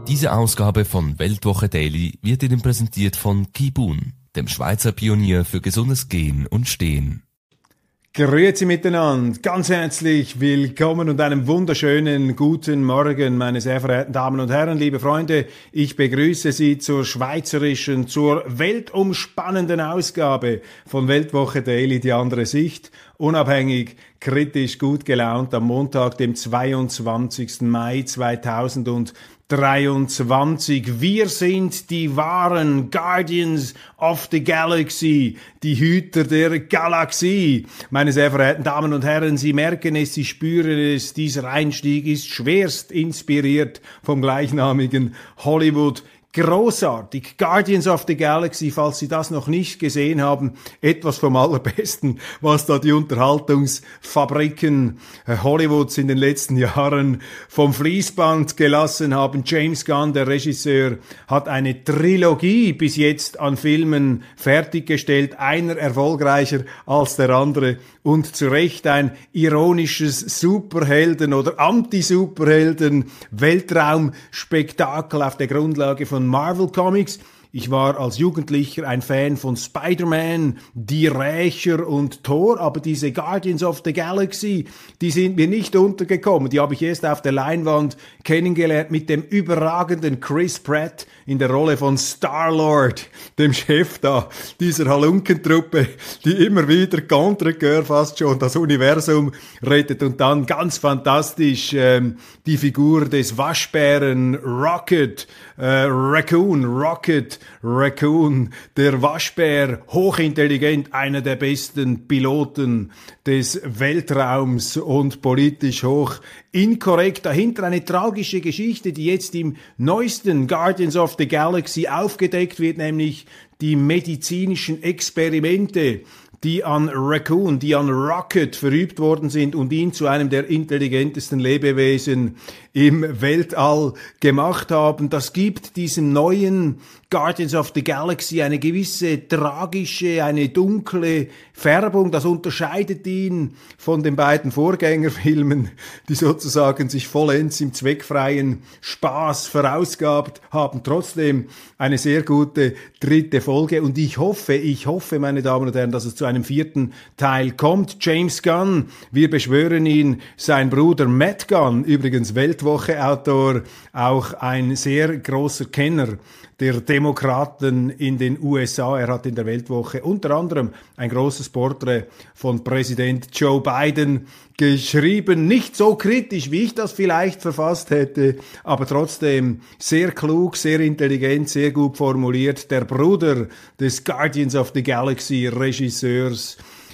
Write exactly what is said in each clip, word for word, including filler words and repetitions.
Diese Ausgabe von Weltwoche Daily wird Ihnen präsentiert von Kibun, dem Schweizer Pionier für gesundes Gehen und Stehen. Grüezi miteinander, ganz herzlich willkommen und einen wunderschönen guten Morgen, meine sehr verehrten Damen und Herren, liebe Freunde. Ich begrüße Sie zur schweizerischen, zur weltumspannenden Ausgabe von Weltwoche Daily, die andere Sicht. Unabhängig, kritisch, gut gelaunt am Montag, dem zweiundzwanzigsten Mai zweitausenddreiundzwanzig. Wir sind die wahren Guardians of the Galaxy, die Hüter der Galaxie. Meine sehr verehrten Damen und Herren, Sie merken es, Sie spüren es, dieser Einstieg ist schwerst inspiriert vom gleichnamigen Hollywood. Großartig. Guardians of the Galaxy, falls Sie das noch nicht gesehen haben, etwas vom Allerbesten, was da die Unterhaltungsfabriken Hollywoods in den letzten Jahren vom Fließband gelassen haben. James Gunn, der Regisseur, hat eine Trilogie bis jetzt an Filmen fertiggestellt, einer erfolgreicher als der andere und zu Recht ein ironisches Superhelden- oder Anti-Superhelden-Weltraumspektakel auf der Grundlage von Marvel Comics. Ich war als Jugendlicher ein Fan von Spider-Man, Die Rächer und Thor, aber diese Guardians of the Galaxy, die sind mir nicht untergekommen. Die habe ich erst auf der Leinwand kennengelernt mit dem überragenden Chris Pratt in der Rolle von Star-Lord, dem Chef da dieser Halunkentruppe, die immer wieder contre cœur fast schon das Universum rettet und dann ganz fantastisch ähm, die Figur des Waschbären Rocket, äh, Raccoon, Rocket, Raccoon, der Waschbär, hochintelligent, einer der besten Piloten des Weltraums und politisch hoch inkorrekt. Dahinter eine tragische Geschichte, die jetzt im neuesten Guardians of the Galaxy aufgedeckt wird, nämlich die medizinischen Experimente, die an Raccoon, die an Rocket verübt worden sind und ihn zu einem der intelligentesten Lebewesen im Weltall gemacht haben. Das gibt diesem neuen Guardians of the Galaxy eine gewisse tragische, eine dunkle Färbung. Das unterscheidet ihn von den beiden Vorgängerfilmen, die sozusagen sich vollends im zweckfreien Spaß verausgabt haben. Trotzdem eine sehr gute dritte Folge und ich hoffe, ich hoffe, meine Damen und Herren, dass es zu einem vierten Teil kommt. James Gunn, wir beschwören ihn, sein Bruder Matt Gunn, übrigens Weltwoche-Autor, auch ein sehr großer Kenner der Demokraten in den U S A. Er hat in der Weltwoche unter anderem ein großes Porträt von Präsident Joe Biden geschrieben. Nicht so kritisch, wie ich das vielleicht verfasst hätte, aber trotzdem sehr klug, sehr intelligent, sehr gut formuliert. Der Bruder des Guardians of the Galaxy Regisseurs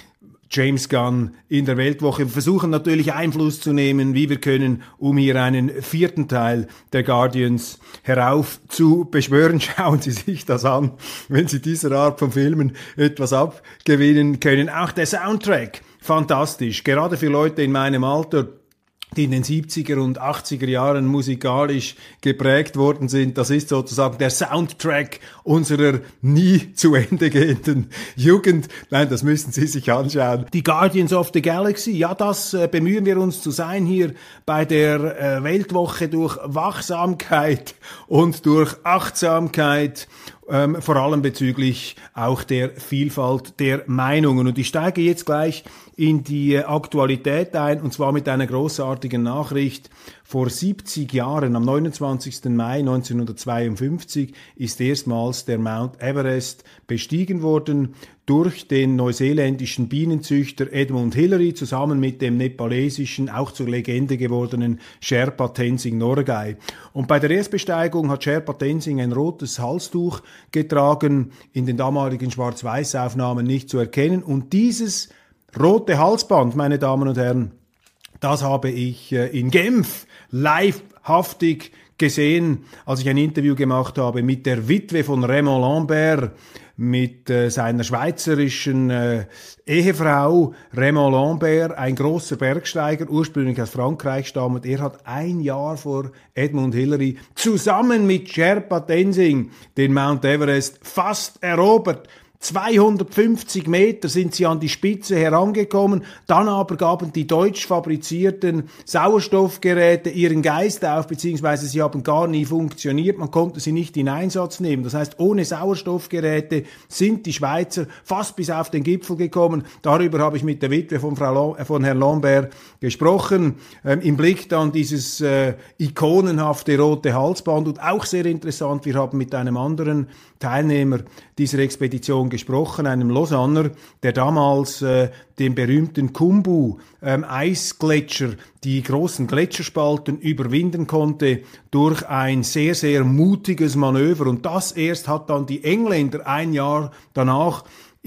James Gunn in der Weltwoche. Wir versuchen natürlich Einfluss zu nehmen, wie wir können, um hier einen vierten Teil der Guardians herauf zu beschwören. Schauen Sie sich das an, wenn Sie dieser Art von Filmen etwas abgewinnen können. Auch der Soundtrack, fantastisch, gerade für Leute in meinem Alter, die in den siebziger und achtziger Jahren musikalisch geprägt worden sind. Das ist sozusagen der Soundtrack unserer nie zu Ende gehenden Jugend. Nein, das müssen Sie sich anschauen. Die Guardians of the Galaxy, ja, das äh, bemühen wir uns zu sein hier bei der äh, Weltwoche durch Wachsamkeit und durch Achtsamkeit, ähm, vor allem bezüglich auch der Vielfalt der Meinungen. Und ich steige jetzt gleich in die Aktualität ein, und zwar mit einer großartigen Nachricht. Vor siebzig Jahren, am neunundzwanzigsten Mai neunzehnhundertzweiundfünfzig, ist erstmals der Mount Everest bestiegen worden durch den neuseeländischen Bienenzüchter Edmund Hillary zusammen mit dem nepalesischen, auch zur Legende gewordenen Sherpa Tenzing Norgay. Und bei der Erstbesteigung hat Sherpa Tenzing ein rotes Halstuch getragen, in den damaligen Schwarz-Weiß-Aufnahmen nicht zu erkennen. Und dieses rote Halsband, meine Damen und Herren, das habe ich äh, in Genf livehaftig gesehen, als ich ein Interview gemacht habe mit der Witwe von Raymond Lambert, mit äh, seiner schweizerischen äh, Ehefrau Raymond Lambert, ein großer Bergsteiger, ursprünglich aus Frankreich stammend. Er hat ein Jahr vor Edmund Hillary zusammen mit Sherpa Tenzing den Mount Everest fast erobert. zweihundertfünfzig Meter sind sie an die Spitze herangekommen, dann aber gaben die deutsch fabrizierten Sauerstoffgeräte ihren Geist auf, beziehungsweise sie haben gar nie funktioniert, man konnte sie nicht in Einsatz nehmen. Das heißt, ohne Sauerstoffgeräte sind die Schweizer fast bis auf den Gipfel gekommen. Darüber habe ich mit der Witwe von, Frau von Herrn Lambert gesprochen, ähm, im Blick dann dieses äh, ikonenhafte rote Halsband. Und auch sehr interessant, wir haben mit einem anderen Teilnehmer dieser Expedition gesprochen, einem Lausanner, der damals äh, den berühmten Khumbu ähm, Eisgletscher, die großen Gletscherspalten überwinden konnte durch ein sehr, sehr mutiges Manöver. Und das erst hat dann die Engländer ein Jahr danach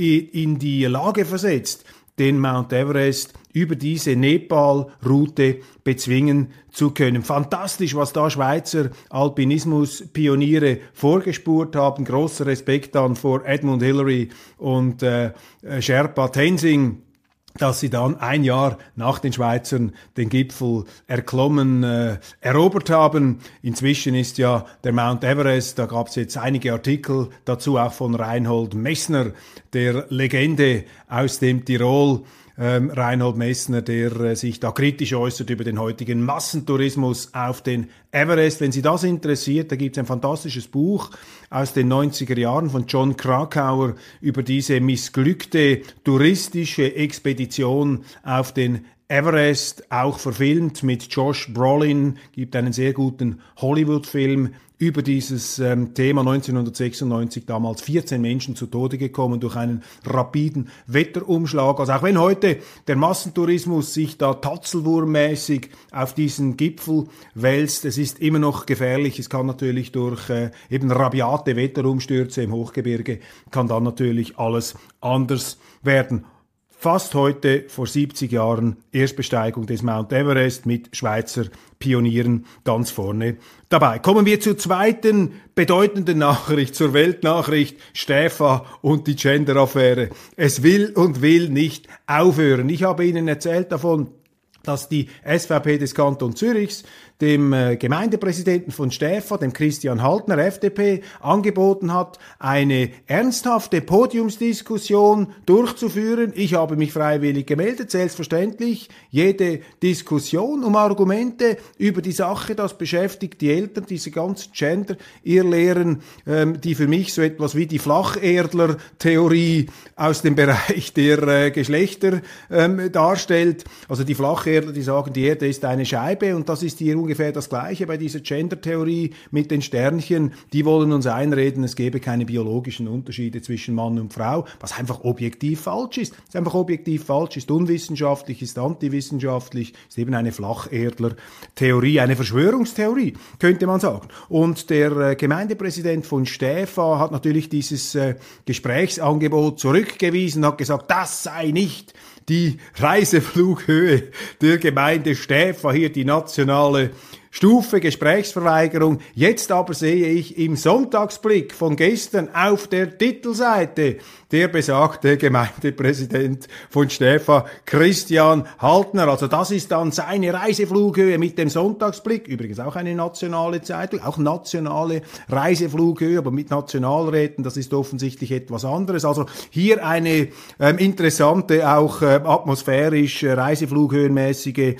in die Lage versetzt, den Mount Everest über diese Nepal-Route bezwingen zu können. Fantastisch, was da Schweizer Alpinismus-Pioniere vorgespurt haben. Großer Respekt dann vor Edmund Hillary und äh, Sherpa Tenzing, dass sie dann ein Jahr nach den Schweizern den Gipfel erklommen, äh, erobert haben. Inzwischen ist ja der Mount Everest, da gab es jetzt einige Artikel dazu, auch von Reinhold Messner, der Legende aus dem Tirol, Ähm, Reinhold Messner, der äh, sich da kritisch äußert über den heutigen Massentourismus auf den Everest. Wenn Sie das interessiert, da gibt es ein fantastisches Buch aus den neunziger Jahren von John Krakauer über diese missglückte touristische Expedition auf den Everest, auch verfilmt mit Josh Brolin, gibt einen sehr guten Hollywood-Film über dieses ähm, Thema. neunzehnhundertsechsundneunzig damals vierzehn Menschen zu Tode gekommen durch einen rapiden Wetterumschlag. Also auch wenn heute der Massentourismus sich da tatzelwurmmäßig auf diesen Gipfel wälzt, es ist immer noch gefährlich. Es kann natürlich durch äh, eben rabiate Wetterumstürze im Hochgebirge, kann dann natürlich alles anders werden. Fast heute, vor siebzig Jahren, Erstbesteigung des Mount Everest mit Schweizer Pionieren ganz vorne dabei. Kommen wir zur zweiten bedeutenden Nachricht, zur Weltnachricht, Stäfa und die Gender-Affäre. Es will und will nicht aufhören. Ich habe Ihnen erzählt davon, dass die S V P des Kanton Zürichs dem äh, Gemeindepräsidenten von Stäfa, dem Christian Haltner, F D P, angeboten hat, eine ernsthafte Podiumsdiskussion durchzuführen. Ich habe mich freiwillig gemeldet, selbstverständlich. Jede Diskussion um Argumente über die Sache, das beschäftigt die Eltern, diese ganzen Gender-Irrlehren, ähm, die für mich so etwas wie die Flacherdler-Theorie aus dem Bereich der äh, Geschlechter ähm, darstellt. Also die Flacherdler, die sagen, die Erde ist eine Scheibe, und das ist hier ungefähr das Gleiche bei dieser Gender-Theorie mit den Sternchen. Die wollen uns einreden, es gebe keine biologischen Unterschiede zwischen Mann und Frau, was einfach objektiv falsch ist. Es ist einfach objektiv falsch, ist unwissenschaftlich, ist antiwissenschaftlich, ist eben eine Flacherdler-Theorie, eine Verschwörungstheorie, könnte man sagen. Und der äh, Gemeindepräsident von Stäfa hat natürlich dieses äh, Gesprächsangebot zurückgewiesen, hat gesagt, das sei nicht die Reiseflughöhe der Gemeinde Stäfa, hier die nationale Stufe, Gesprächsverweigerung. Jetzt aber sehe ich im Sonntagsblick von gestern auf der Titelseite der besagte Gemeindepräsident von Stäfa, Christian Haltner. Also das ist dann seine Reiseflughöhe mit dem Sonntagsblick. Übrigens auch eine nationale Zeitung, auch nationale Reiseflughöhe, aber mit Nationalräten, das ist offensichtlich etwas anderes. Also hier eine ähm, interessante, auch äh, atmosphärisch äh, reiseflughöhenmäßige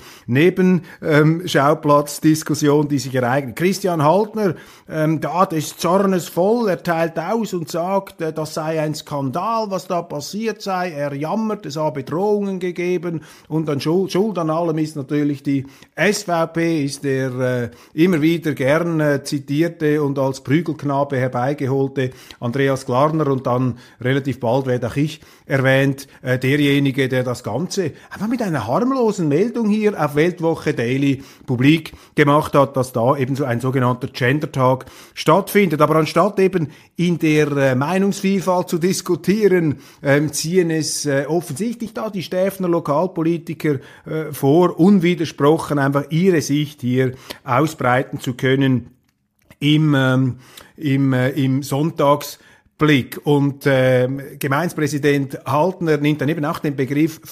Nebenschauplatzdiskussion, ähm, die sich ereignet. Christian Haltner, ähm, da des Zornes voll, er teilt aus und sagt, äh, das sei ein Skandal, was da passiert sei. Er jammert, es habe Drohungen gegeben, und an Schuld, Schuld an allem ist natürlich die S V P, ist der äh, immer wieder gern äh, zitierte und als Prügelknabe herbeigeholte Andreas Glarner, und dann relativ bald werde auch ich erwähnt, äh, derjenige, der das Ganze einfach mit einer harmlosen Meldung hier auf Weltwoche Daily publik gemacht hat, dass da eben so ein sogenannter Gender-Tag stattfindet. Aber anstatt eben in der äh, Meinungsvielfalt zu diskutieren, ähm, ziehen es äh, offensichtlich da die Stäfner Lokalpolitiker äh, vor, unwidersprochen einfach ihre Sicht hier ausbreiten zu können im, ähm, im, äh, im Sonntags Blick. Und äh, Gemeindepräsident Haltner nimmt dann eben auch den Begriff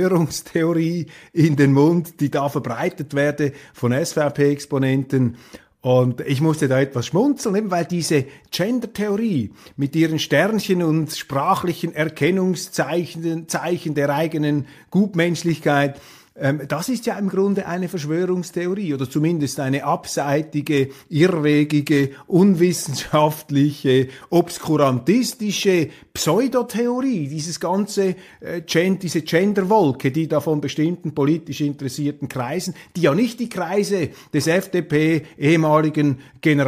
Verschwörungstheorie in den Mund, die da verbreitet werde von S V P-Exponenten. Und ich musste da etwas schmunzeln, eben weil diese Gender-Theorie mit ihren Sternchen und sprachlichen Erkennungszeichen Zeichen der eigenen Gutmenschlichkeit, ähm, das ist ja im Grunde eine Verschwörungstheorie oder zumindest eine abseitige, irrwegige, unwissenschaftliche, obskurantistische Pseudotheorie. Dieses ganze, äh, Gen diese Genderwolke, die da von bestimmten politisch interessierten Kreisen, die ja nicht die Kreise des F D P ehemaligen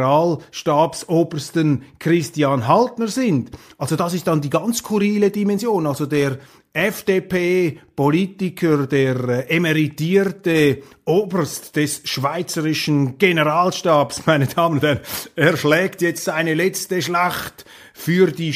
Generalstabsobersten Christian Haltner sind. Also das ist dann die ganz skurrile Dimension, also der F D P-Politiker, der emeritierte Oberst des schweizerischen Generalstabs, meine Damen und Herren, er schlägt jetzt seine letzte Schlacht für die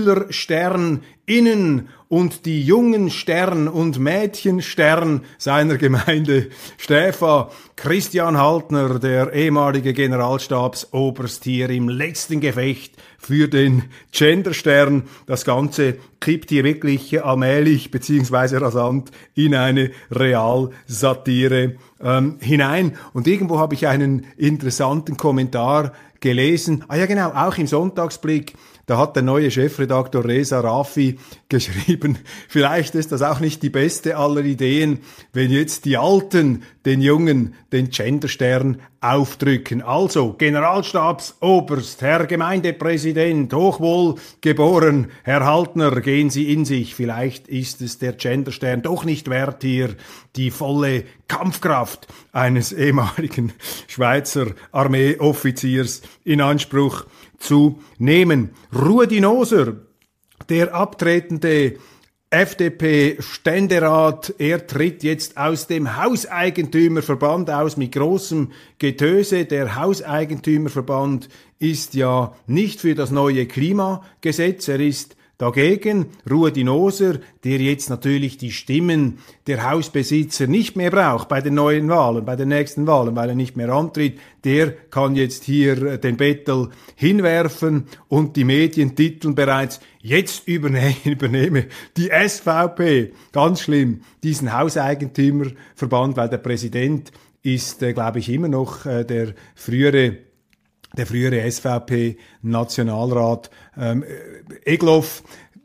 SchülersternInnen und die jungen Stern- und Mädchenstern seiner Gemeinde Stäfa. Christian Haltner, der ehemalige Generalstabsoberst, hier im letzten Gefecht für den Genderstern. Das Ganze kippt hier wirklich allmählich beziehungsweise rasant in eine Realsatire ähm, hinein. Und irgendwo habe ich einen interessanten Kommentar gelesen. Ah ja genau, auch im Sonntagsblick. Da hat der neue Chefredaktor Reza Rafi geschrieben, vielleicht ist das auch nicht die beste aller Ideen, wenn jetzt die Alten den Jungen den Genderstern aufdrücken. Also, Generalstabsoberst, Herr Gemeindepräsident, hochwohl geboren, Herr Haltner, gehen Sie in sich. Vielleicht ist es der Genderstern doch nicht wert, hier die volle Kampfkraft eines ehemaligen Schweizer Armeeoffiziers in Anspruch zu nehmen. Ruedi Noser, der abtretende F D P-Ständerat, er tritt jetzt aus dem Hauseigentümerverband aus mit großem Getöse. Der Hauseigentümerverband ist ja nicht für das neue Klimagesetz, er ist dagegen. Ruedi Noser, der jetzt natürlich die Stimmen der Hausbesitzer nicht mehr braucht bei den neuen Wahlen, bei den nächsten Wahlen, weil er nicht mehr antritt, der kann jetzt hier den Bettel hinwerfen und die Medien titeln bereits, jetzt übernehme, übernehme die S V P, ganz schlimm, diesen Hauseigentümerverband, weil der Präsident ist, äh, glaube ich, immer noch äh, der frühere der frühere S V P-Nationalrat ähm, Egloff.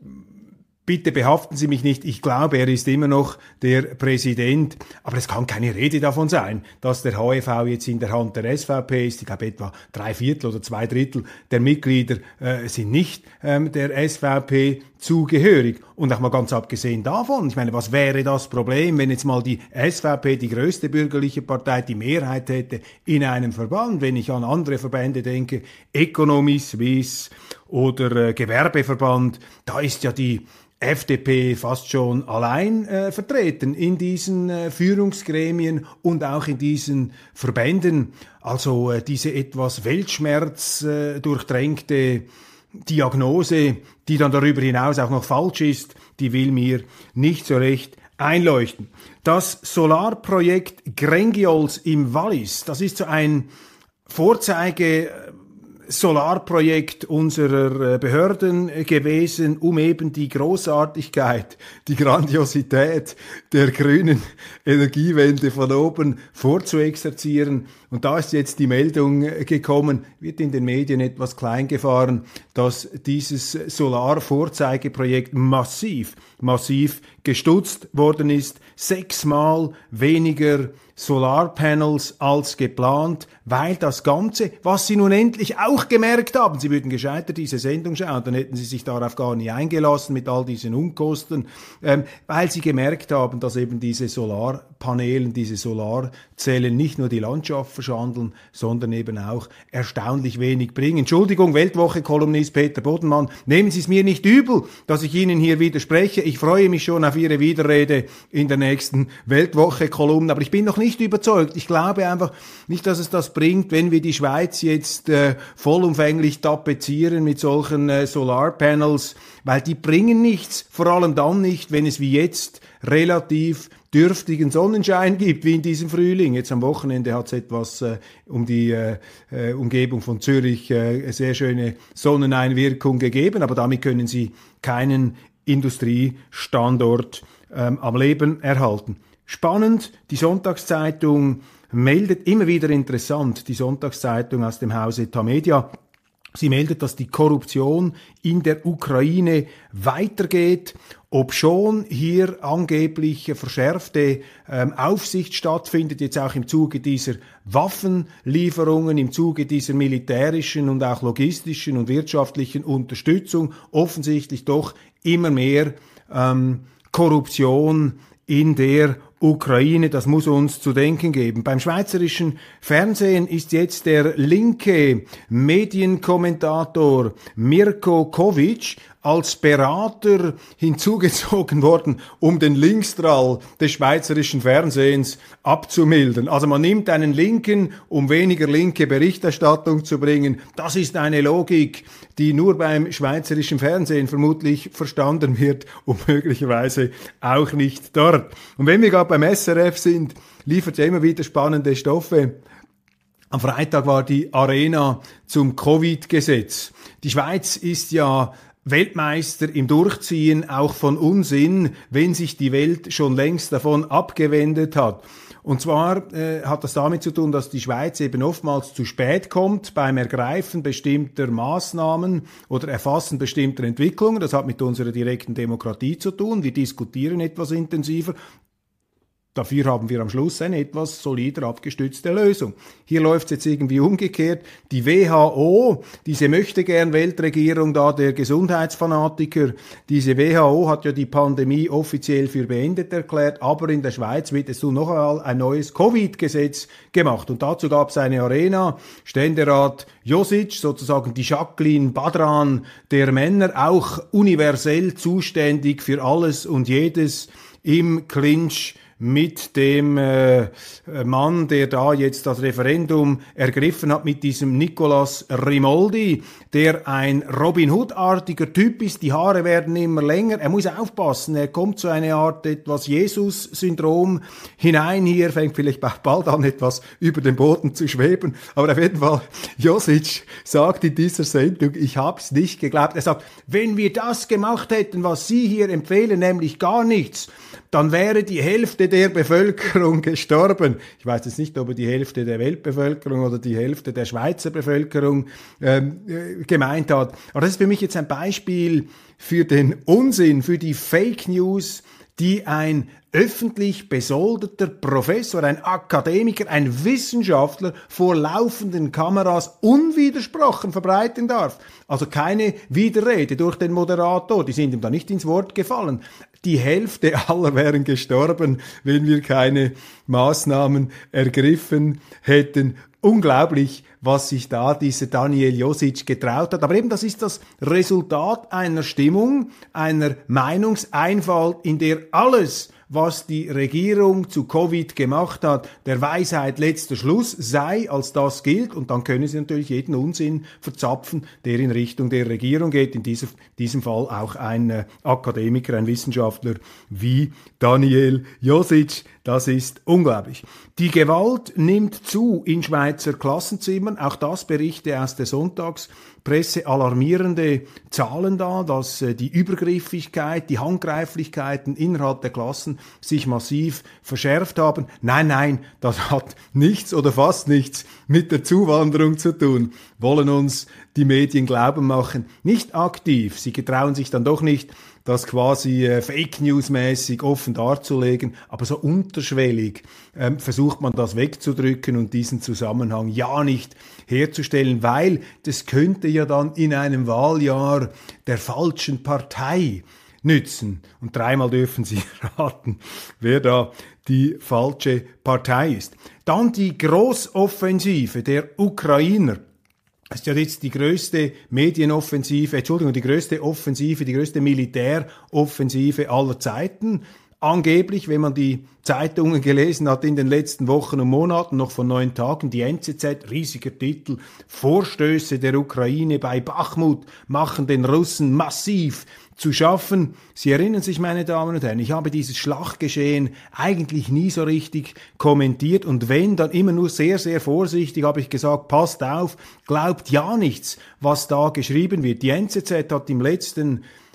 Bitte behaften Sie mich nicht, ich glaube, er ist immer noch der Präsident, aber es kann keine Rede davon sein, dass der H E V jetzt in der Hand der S V P ist. Ich glaube, etwa drei Viertel oder zwei Drittel der Mitglieder äh, sind nicht ähm, der S V P zugehörig. Und auch mal ganz abgesehen davon, ich meine, was wäre das Problem, wenn jetzt mal die S V P, die größte bürgerliche Partei, die Mehrheit hätte in einem Verband? Wenn ich an andere Verbände denke, Economy Suisse oder äh, Gewerbeverband, da ist ja die F D P fast schon allein äh, vertreten in diesen äh, Führungsgremien und auch in diesen Verbänden. Also äh, diese etwas Weltschmerz äh, durchdrängte Diagnose, die dann darüber hinaus auch noch falsch ist, die will mir nicht so recht einleuchten. Das Solarprojekt Grengiols im Wallis, das ist so ein Vorzeige Solarprojekt unserer Behörden gewesen, um eben die Großartigkeit, die Grandiosität der grünen Energiewende von oben vorzuexerzieren. Und da ist jetzt die Meldung gekommen, wird in den Medien etwas klein gefahren, dass dieses Solarvorzeigeprojekt massiv, massiv gestutzt worden ist. Sechsmal weniger Solarpanels als geplant, weil das Ganze, was Sie nun endlich auch gemerkt haben, Sie würden gescheiter diese Sendung schauen, dann hätten Sie sich darauf gar nicht eingelassen mit all diesen Unkosten, ähm, weil Sie gemerkt haben, dass eben diese Solarpanelen, diese Solarzellen nicht nur die Landschaft verschandeln, sondern eben auch erstaunlich wenig bringen. Entschuldigung, Weltwoche-Kolumnist Peter Bodenmann, nehmen Sie es mir nicht übel, dass ich Ihnen hier widerspreche. Ich freue mich schon auf Ihre Widerrede in der nächsten Weltwoche-Kolumne, aber ich bin noch nicht überzeugt. Ich glaube einfach nicht, dass es das bringt, wenn wir die Schweiz jetzt äh, vollumfänglich tapezieren mit solchen äh, Solarpanels, weil die bringen nichts, vor allem dann nicht, wenn es wie jetzt relativ dürftigen Sonnenschein gibt, wie in diesem Frühling. Jetzt am Wochenende hat es etwas äh, um die äh, äh, Umgebung von Zürich äh, sehr schöne Sonneneinwirkung gegeben, aber damit können Sie keinen Industriestandort ähm, am Leben erhalten. Spannend, die Sonntagszeitung meldet immer wieder interessant, die Sonntagszeitung aus dem Hause Tamedia. Sie meldet, dass die Korruption in der Ukraine weitergeht, obschon hier angeblich verschärfte ähm, Aufsicht stattfindet, jetzt auch im Zuge dieser Waffenlieferungen, im Zuge dieser militärischen und auch logistischen und wirtschaftlichen Unterstützung, offensichtlich doch immer mehr ähm, Korruption in der Ukraine, das muss uns zu denken geben. Beim schweizerischen Fernsehen ist jetzt der linke Medienkommentator Mirko Kovic als Berater hinzugezogen worden, um den Linksdrall des schweizerischen Fernsehens abzumildern. Also man nimmt einen Linken, um weniger linke Berichterstattung zu bringen. Das ist eine Logik, die nur beim schweizerischen Fernsehen vermutlich verstanden wird und möglicherweise auch nicht dort. Und wenn wir gerade beim S R F sind, liefert ja immer wieder spannende Stoffe. Am Freitag war die Arena zum Covid-Gesetz. Die Schweiz ist ja Weltmeister im Durchziehen auch von Unsinn, wenn sich die Welt schon längst davon abgewendet hat. Und zwar äh, hat das damit zu tun, dass die Schweiz eben oftmals zu spät kommt beim Ergreifen bestimmter Maßnahmen oder Erfassen bestimmter Entwicklungen. Das hat mit unserer direkten Demokratie zu tun. Wir diskutieren etwas intensiver. Dafür haben wir am Schluss eine etwas solider abgestützte Lösung. Hier läuft es jetzt irgendwie umgekehrt. Die W H O, diese Möchtegern-Weltregierung da der Gesundheitsfanatiker, diese W H O hat ja die Pandemie offiziell für beendet erklärt, aber in der Schweiz wird es nun noch einmal ein neues Covid-Gesetz gemacht. Und dazu gab es eine Arena, Ständerat Josic, sozusagen die Jacqueline Badran der Männer, auch universell zuständig für alles und jedes im Clinch mit dem äh, Mann, der da jetzt das Referendum ergriffen hat, mit diesem Nicolas Rimoldi, der ein Robin Hood-artiger Typ ist. Die Haare werden immer länger. Er muss aufpassen. Er kommt zu einer Art etwas Jesus-Syndrom hinein. Hier fängt vielleicht bald an, etwas über den Boden zu schweben. Aber auf jeden Fall, Josic sagt in dieser Sendung, ich hab's nicht geglaubt. Er sagt, wenn wir das gemacht hätten, was Sie hier empfehlen, nämlich gar nichts, dann wäre die Hälfte der Bevölkerung gestorben. Ich weiß jetzt nicht, ob er die Hälfte der Weltbevölkerung oder die Hälfte der Schweizer Bevölkerung ähm, äh, gemeint hat. Aber das ist für mich jetzt ein Beispiel für den Unsinn, für die Fake News, die ein öffentlich besoldeter Professor, ein Akademiker, ein Wissenschaftler vor laufenden Kameras unwidersprochen verbreiten darf. Also keine Widerrede durch den Moderator, die sind ihm da nicht ins Wort gefallen. Die Hälfte aller wären gestorben, wenn wir keine Maßnahmen ergriffen hätten. Unglaublich, was sich da dieser Daniel Josic getraut hat. Aber eben, das ist das Resultat einer Stimmung, einer Meinungseinfalt, in der alles, was die Regierung zu Covid gemacht hat, der Weisheit letzter Schluss sei, als das gilt. Und dann können sie natürlich jeden Unsinn verzapfen, der in Richtung der Regierung geht. In dieser, diesem Fall auch ein äh, Akademiker, ein Wissenschaftler wie Daniel Josic. Das ist unglaublich. Die Gewalt nimmt zu in Schweizer Klassenzimmern. Auch das Berichte aus der Sonntagspresse, alarmierende Zahlen da, dass äh, die Übergriffigkeit, die Handgreiflichkeiten innerhalb der Klassen sich massiv verschärft haben. Nein, nein, das hat nichts oder fast nichts mit der Zuwanderung zu tun, wollen uns die Medien glauben machen. Nicht aktiv, sie getrauen sich dann doch nicht, das quasi äh, Fake News-mäßig offen darzulegen, aber so unterschwellig ähm, versucht man das wegzudrücken und diesen Zusammenhang ja nicht herzustellen, weil das könnte ja dann in einem Wahljahr der falschen Partei nützen. Und dreimal dürfen Sie raten, wer da die falsche Partei ist. Dann die Großoffensive der Ukrainer. Das ist ja jetzt die größte Medienoffensive, Entschuldigung, die größte Offensive, die größte Militäroffensive aller Zeiten. Angeblich, wenn man die Zeitungen gelesen hat in den letzten Wochen und Monaten, noch von neun Tagen, die N Z Z, riesiger Titel, Vorstöße der Ukraine bei Bachmut machen den Russen massiv zu schaffen. Sie erinnern sich, meine Damen und Herren, ich habe dieses Schlachtgeschehen eigentlich nie so richtig kommentiert und wenn, dann immer nur sehr, sehr vorsichtig habe ich gesagt, passt auf, glaubt ja nichts, was da geschrieben wird. Die N Z Z hat im letzten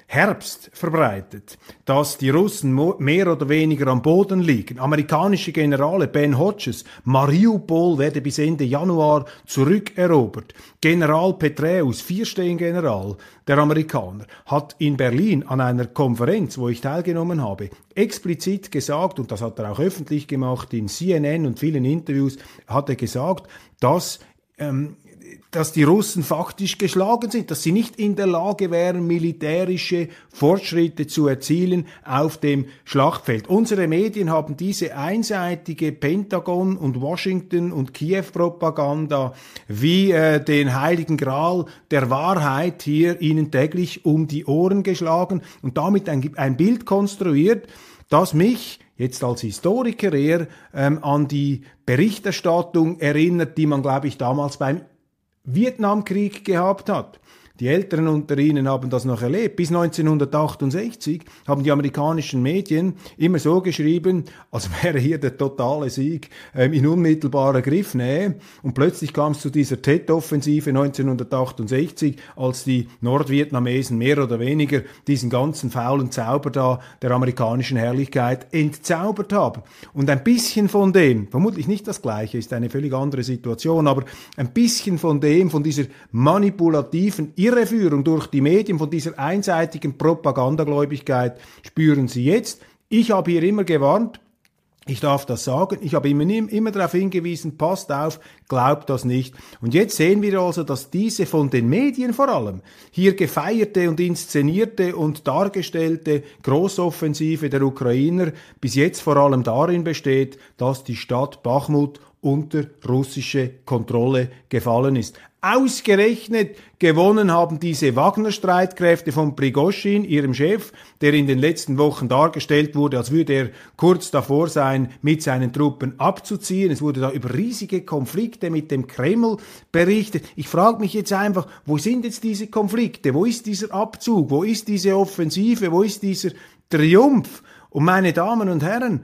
Herbst verbreitet, dass die Russen mehr oder weniger am Boden liegen. Amerikanische Generale, Ben Hodges, Mariupol werde bis Ende Januar zurückerobert. General Petraeus, Vierstehen-General der Amerikaner, hat in Berlin an einer Konferenz, wo ich teilgenommen habe, explizit gesagt, und das hat er auch öffentlich gemacht in C N N und vielen Interviews, hat er gesagt, dass ähm, dass die Russen faktisch geschlagen sind, dass sie nicht in der Lage wären, militärische Fortschritte zu erzielen auf dem Schlachtfeld. Unsere Medien haben diese einseitige Pentagon- und Washington- und Kiew-Propaganda wie äh, den heiligen Gral der Wahrheit hier ihnen täglich um die Ohren geschlagen und damit ein, ein Bild konstruiert, das mich jetzt als Historiker eher ähm, an die Berichterstattung erinnert, die man, glaube ich, damals beim Vietnamkrieg gehabt hat. Die Älteren unter Ihnen haben das noch erlebt. Bis neunzehnhundertachtundsechzig haben die amerikanischen Medien immer so geschrieben, als wäre hier der totale Sieg ähm, in unmittelbarer Griffnähe. Und plötzlich kam es zu dieser Tet-Offensive neunzehnhundertachtundsechzig, als die Nordvietnamesen mehr oder weniger diesen ganzen faulen Zauber da der amerikanischen Herrlichkeit entzaubert haben. Und ein bisschen von dem, vermutlich nicht das Gleiche, ist eine völlig andere Situation, aber ein bisschen von dem, von dieser manipulativen Irreführung durch die Medien, von dieser einseitigen Propagandagläubigkeit spüren Sie jetzt. Ich habe hier immer gewarnt, ich darf das sagen, ich habe immer, immer darauf hingewiesen, passt auf, glaubt das nicht. Und jetzt sehen wir also, dass diese von den Medien vor allem hier gefeierte und inszenierte und dargestellte Großoffensive der Ukrainer bis jetzt vor allem darin besteht, dass die Stadt Bachmut unter russische Kontrolle gefallen ist. Ausgerechnet gewonnen haben diese Wagner-Streitkräfte von Prigoschin, ihrem Chef, der in den letzten Wochen dargestellt wurde, als würde er kurz davor sein, mit seinen Truppen abzuziehen. Es wurde da über riesige Konflikte mit dem Kreml berichtet. Ich frage mich jetzt einfach, wo sind jetzt diese Konflikte? Wo ist dieser Abzug? Wo ist diese Offensive? Wo ist dieser Triumph? Und meine Damen und Herren,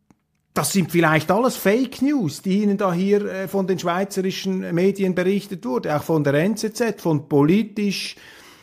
das sind vielleicht alles Fake News, die Ihnen da hier äh, von den schweizerischen Medien berichtet wurde, auch von der N Z Z, von politisch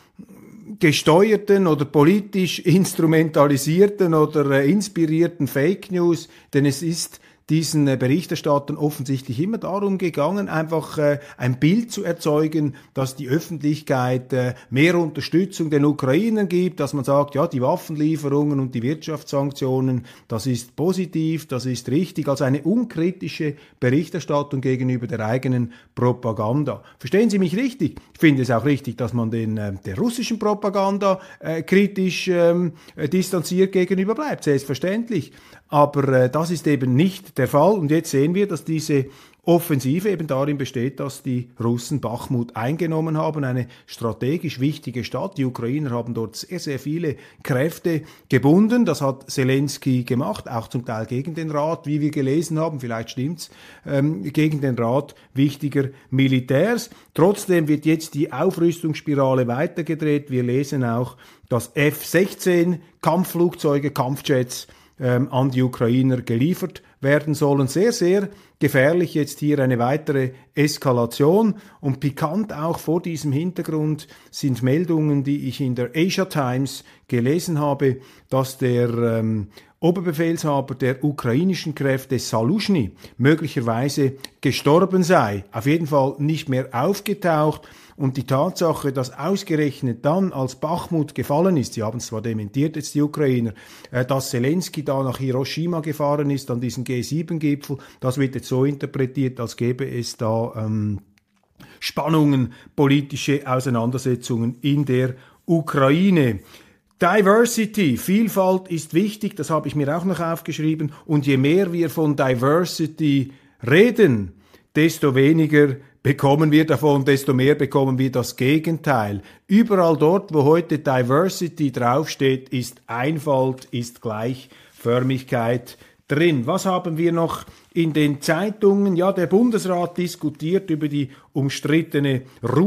gesteuerten oder politisch instrumentalisierten oder äh, inspirierten Fake News, denn es ist diesen äh, Berichterstattern offensichtlich immer darum gegangen, einfach äh, ein Bild zu erzeugen, dass die Öffentlichkeit äh, mehr Unterstützung den Ukrainern gibt, dass man sagt, ja, die Waffenlieferungen und die Wirtschaftssanktionen, das ist positiv, das ist richtig, also eine unkritische Berichterstattung gegenüber der eigenen Propaganda. Verstehen Sie mich richtig? Ich finde es auch richtig, dass man den äh, der russischen Propaganda äh, kritisch ähm, äh, distanziert gegenüber bleibt, selbstverständlich. Aber äh, das ist eben nicht der Fall. Und jetzt sehen wir, dass diese Offensive eben darin besteht, dass die Russen Bachmut eingenommen haben, eine strategisch wichtige Stadt. Die Ukrainer haben dort sehr, sehr viele Kräfte gebunden. Das hat Zelensky gemacht, auch zum Teil gegen den Rat, wie wir gelesen haben. Vielleicht stimmt's, ähm, gegen den Rat wichtiger Militärs. Trotzdem wird jetzt die Aufrüstungsspirale weitergedreht. Wir lesen auch, dass F sechzehn Kampfflugzeuge, Kampfjets ähm, an die Ukrainer geliefert werden sollen. Sehr, sehr gefährlich jetzt hier eine weitere Eskalation. Und pikant auch vor diesem Hintergrund sind Meldungen, die ich in der Asia Times gelesen habe, dass der ähm, Oberbefehlshaber der ukrainischen Kräfte Saluschny möglicherweise gestorben sei. Auf jeden Fall nicht mehr aufgetaucht. Und die Tatsache, dass ausgerechnet dann, als Bachmut gefallen ist, sie haben es zwar dementiert jetzt die Ukrainer, äh, dass Zelensky da nach Hiroshima gefahren ist, an diesen G sieben Gipfel, das wird jetzt so interpretiert, als gäbe es da ähm, Spannungen, politische Auseinandersetzungen in der Ukraine. Diversity, Vielfalt ist wichtig, das habe ich mir auch noch aufgeschrieben. Und je mehr wir von Diversity reden, desto weniger bekommen wir davon, desto mehr bekommen wir das Gegenteil. Überall dort, wo heute Diversity draufsteht, ist Einfalt, ist Gleichförmigkeit drin. Was haben wir noch in den Zeitungen? Ja, der Bundesrat diskutiert über die umstrittene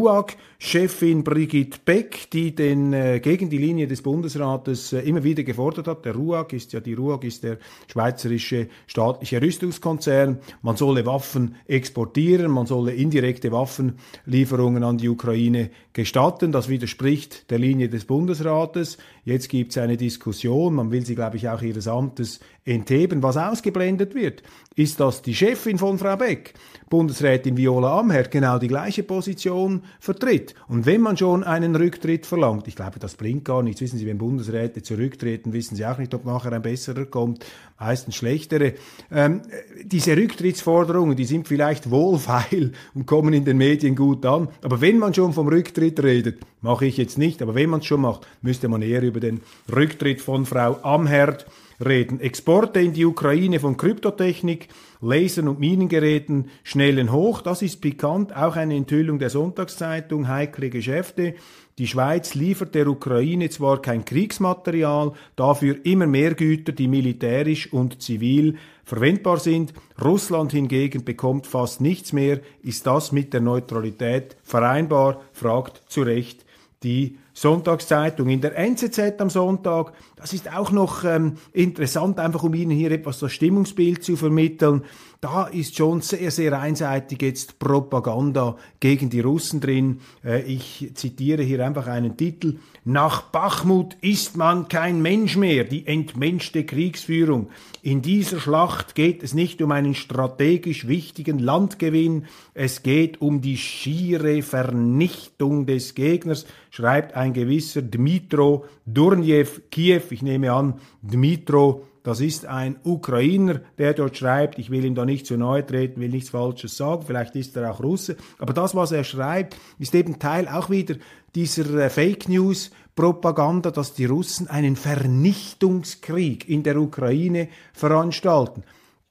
RUAG-Chefin Brigitte Beck, die den äh, gegen die Linie des Bundesrates äh, immer wieder gefordert hat. Der RUAG ist ja, die RUAG ist der schweizerische staatliche Rüstungskonzern. Man solle Waffen exportieren, man solle indirekte Waffenlieferungen an die Ukraine gestatten. Das widerspricht der Linie des Bundesrates. Jetzt gibt es eine Diskussion, man will sie, glaube ich, auch ihres Amtes entheben. Was ausgeblendet wird, ist, dass die Chefin von Frau Beck, Bundesrätin Viola Amherd, genau die gleiche Position vertritt. Und wenn man schon einen Rücktritt verlangt, ich glaube, das bringt gar nichts. Wissen Sie, wenn Bundesräte zurücktreten, wissen Sie auch nicht, ob nachher ein besserer kommt, meistens schlechtere. Ähm, diese Rücktrittsforderungen, die sind vielleicht wohlfeil und kommen in den Medien gut an. Aber wenn man schon vom Rücktritt redet, mache ich jetzt nicht, aber wenn man es schon macht, müsste man eher über den Rücktritt von Frau Amherd reden. Exporte in die Ukraine von Kryptotechnik, Lasern und Minengeräten schnellen hoch. Das ist pikant. Auch eine Enthüllung der Sonntagszeitung, heikle Geschäfte. Die Schweiz liefert der Ukraine zwar kein Kriegsmaterial, dafür immer mehr Güter, die militärisch und zivil verwendbar sind. Russland hingegen bekommt fast nichts mehr. Ist das mit der Neutralität vereinbar? Fragt zu Recht die Sonntagszeitung. In der N Z Z am Sonntag, das ist auch noch ähm, interessant, einfach um Ihnen hier etwas das Stimmungsbild zu vermitteln. Da ist schon sehr, sehr einseitig jetzt Propaganda gegen die Russen drin. Äh, ich zitiere hier einfach einen Titel. Nach Bachmut ist man kein Mensch mehr, die entmenschte Kriegsführung. In dieser Schlacht geht es nicht um einen strategisch wichtigen Landgewinn, es geht um die schiere Vernichtung des Gegners, schreibt ein gewisser Dmitro Durniew, Kiew. Ich nehme an, Dmitro, das ist ein Ukrainer, der dort schreibt. Ich will ihm da nicht zu nahe treten, will nichts Falsches sagen. Vielleicht ist er auch Russe. Aber das, was er schreibt, ist eben Teil auch wieder dieser äh, Fake News Propaganda, dass die Russen einen Vernichtungskrieg in der Ukraine veranstalten.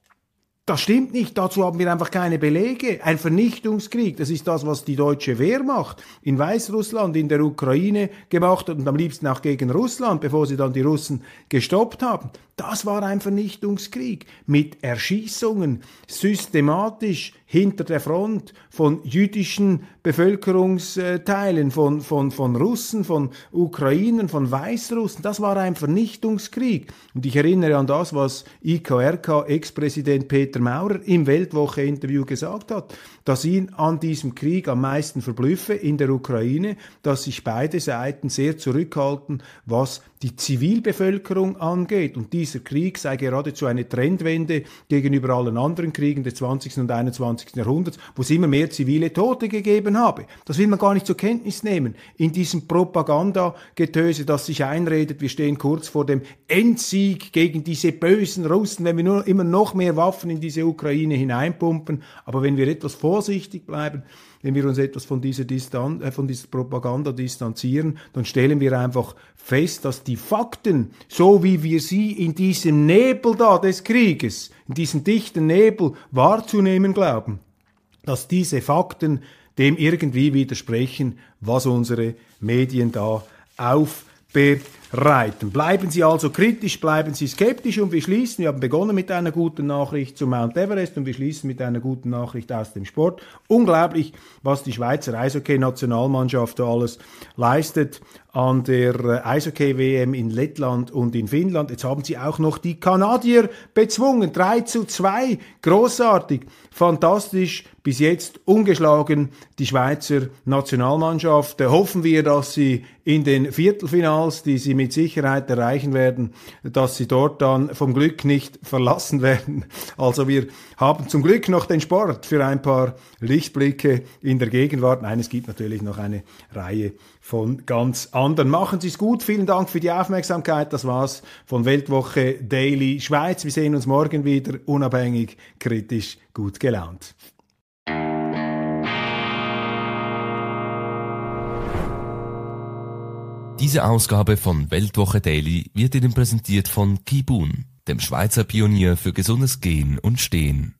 Das stimmt nicht, dazu haben wir einfach keine Belege. Ein Vernichtungskrieg, das ist das, was die deutsche Wehrmacht in Weißrussland, in der Ukraine gemacht hat und am liebsten auch gegen Russland, bevor sie dann die Russen gestoppt haben. Das war ein Vernichtungskrieg mit Erschießungen, systematisch hinter der Front von jüdischen Bevölkerungsteilen, von, von, von Russen, von Ukrainern, von Weißrussen. Das war ein Vernichtungskrieg. Und ich erinnere an das, was I K R K-Ex-Präsident Peter Maurer im Weltwoche-Interview gesagt hat, dass ihn an diesem Krieg am meisten verblüffe in der Ukraine, dass sich beide Seiten sehr zurückhalten, was die Zivilbevölkerung angeht. Und dieser Krieg sei geradezu eine Trendwende gegenüber allen anderen Kriegen des zwanzigsten und einundzwanzigsten Jahrhunderts, wo es immer mehr zivile Tote gegeben habe. Das will man gar nicht zur Kenntnis nehmen. In diesem Propagandagetöse, das sich einredet, wir stehen kurz vor dem Endsieg gegen diese bösen Russen, wenn wir nur immer noch mehr Waffen in diese Ukraine hineinpumpen. Aber wenn wir etwas vorsichtig bleiben, wenn wir uns etwas von dieser, Distan- äh, von dieser Propaganda distanzieren, dann stellen wir einfach fest, dass die Fakten, so wie wir sie in diesem Nebel da des Krieges, in diesem dichten Nebel wahrzunehmen glauben, dass diese Fakten dem irgendwie widersprechen, was unsere Medien da aufbereiten. Bleiben Sie also kritisch, bleiben Sie skeptisch und wir schließen, wir haben begonnen mit einer guten Nachricht zum Mount Everest und wir schließen mit einer guten Nachricht aus dem Sport. Unglaublich, was die Schweizer Eishockey-Nationalmannschaft da alles leistet an der Eishockey-W M in Lettland und in Finnland. Jetzt haben sie auch noch die Kanadier bezwungen. drei zu zwei. Großartig. Fantastisch. Bis jetzt ungeschlagen die Schweizer Nationalmannschaft. Hoffen wir, dass sie in den Viertelfinals, die sie mit Sicherheit erreichen werden, dass sie dort dann vom Glück nicht verlassen werden. Also wir haben zum Glück noch den Sport für ein paar Lichtblicke in der Gegenwart. Nein, es gibt natürlich noch eine Reihe von ganz anderen. Machen Sie es gut. Vielen Dank für die Aufmerksamkeit. Das war's von Weltwoche Daily Schweiz. Wir sehen uns morgen wieder, unabhängig, kritisch, gut gelaunt. Diese Ausgabe von Weltwoche Daily wird Ihnen präsentiert von Kibun, dem Schweizer Pionier für gesundes Gehen und Stehen.